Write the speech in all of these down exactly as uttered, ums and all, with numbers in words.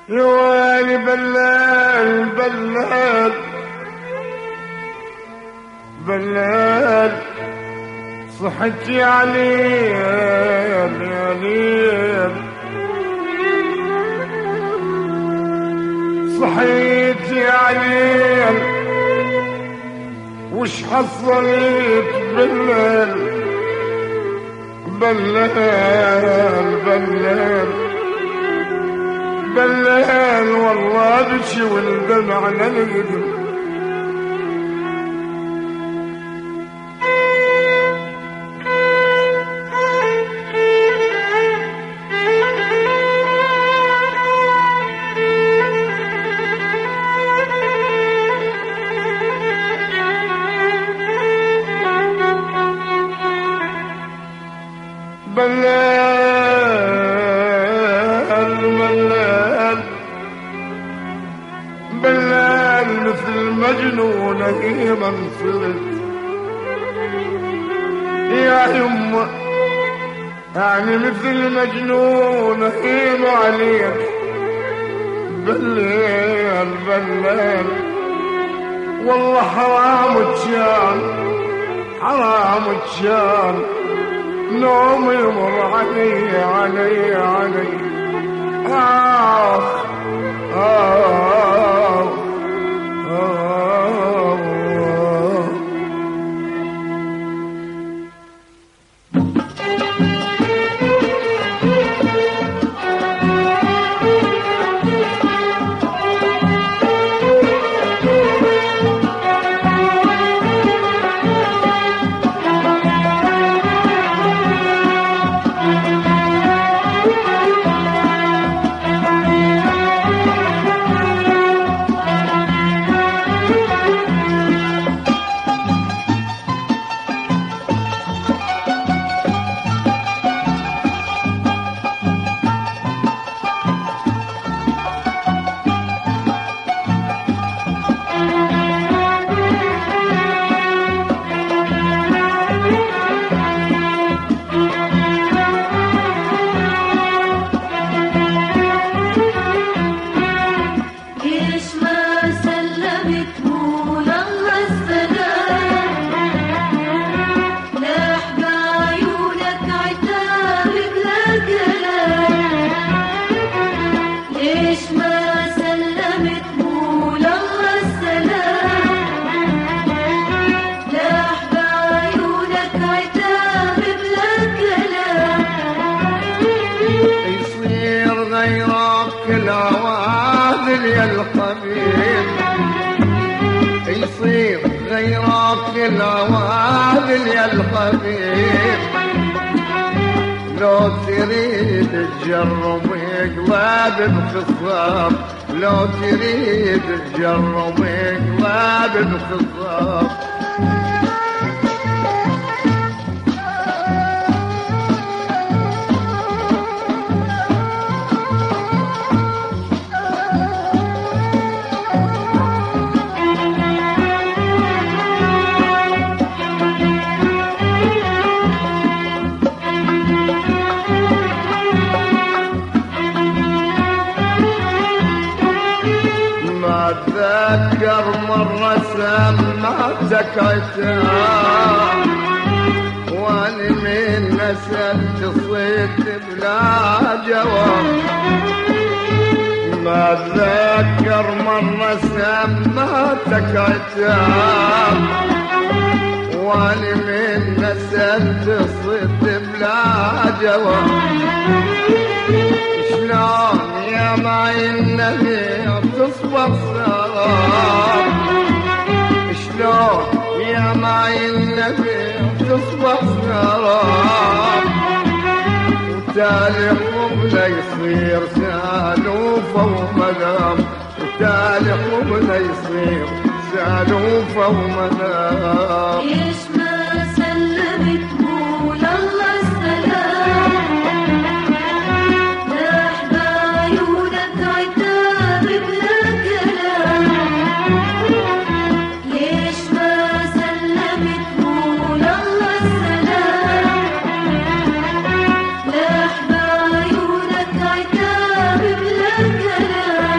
يا ويلي بلال بلال بلال صحت يا ليل يا ليل صحيت يا ليل وش حصلت بالليل بلال بلال بلال والله بشي والدمع للقدم بلال بلال بلال مثل مجنونة هي من صرت يا يمه يعني مثل مجنونة هي عليك بلال بلال والله حرام تشان حرام تشان نوم يمر علي علي علي آخ آخ آخ يصير غيرك العوادل يا الحبيب لو تريد تجرب قلاب بخصام لو تريد تجرب قلاب بخصام أتذكر مرة سمعتك عتاب وأنا من نسلت صيت بلا جواب ما أتذكر مرة سمعتك عتاب وأنا من نسلت صيت بلا جواب شلون يا معي النبي تصبح سراب شلون يا معي النبي تصبح سراب وتالي حبنا يصير سالوفة ومنام وتالي حبنا يصير سالوفة ومنام ليش ما سلمت قول الله السلام لا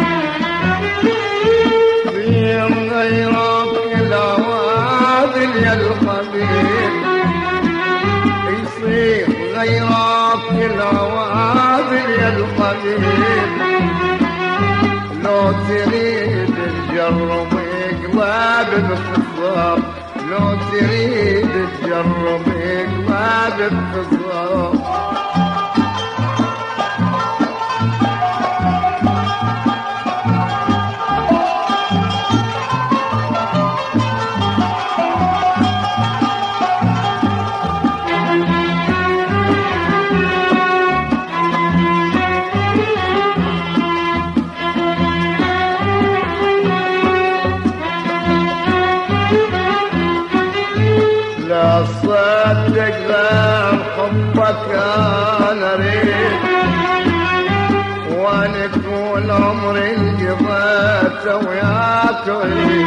العوادل يا الحبيب لو تريد تجرب اقلاب بخصام لو تريد تجرب اقلاب بخصام لا صدق غير حبك انا اريد وانا طول عمري انقضيته وياك اريد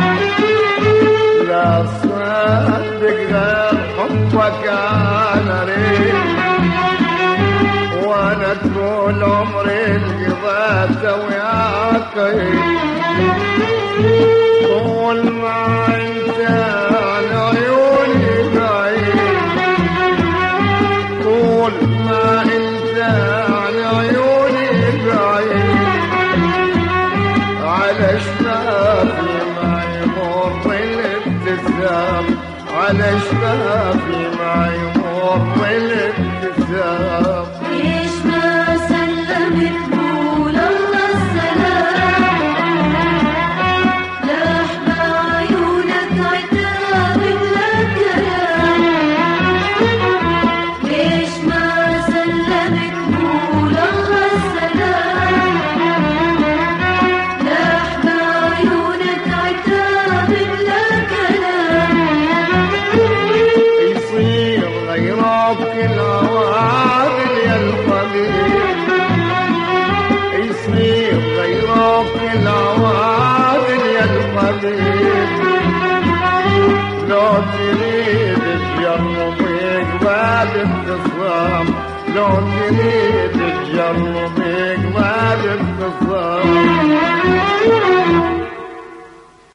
لا صدق غير حبك انا اريد وانا طول عمري انقضيته وياك اريد طول ما انت على عيوني بعيد طول ما انت على عيوني بعيد على شفافي ما يمر الابتسام على شفافي ما يمر الابتسام ليش ما سلمت قول الله السلام لحظة عيونك عتاب بلا كلام ليش ما سلمت قول الله السلام لحظة عيونك عتاب بلا كلام يصير غيرك العوادل يا الحبيب يصير غيرك العوادل يا الحبيب لو تريد تجرب اقبال الخصام لو تريد تجرب اقبال الخصام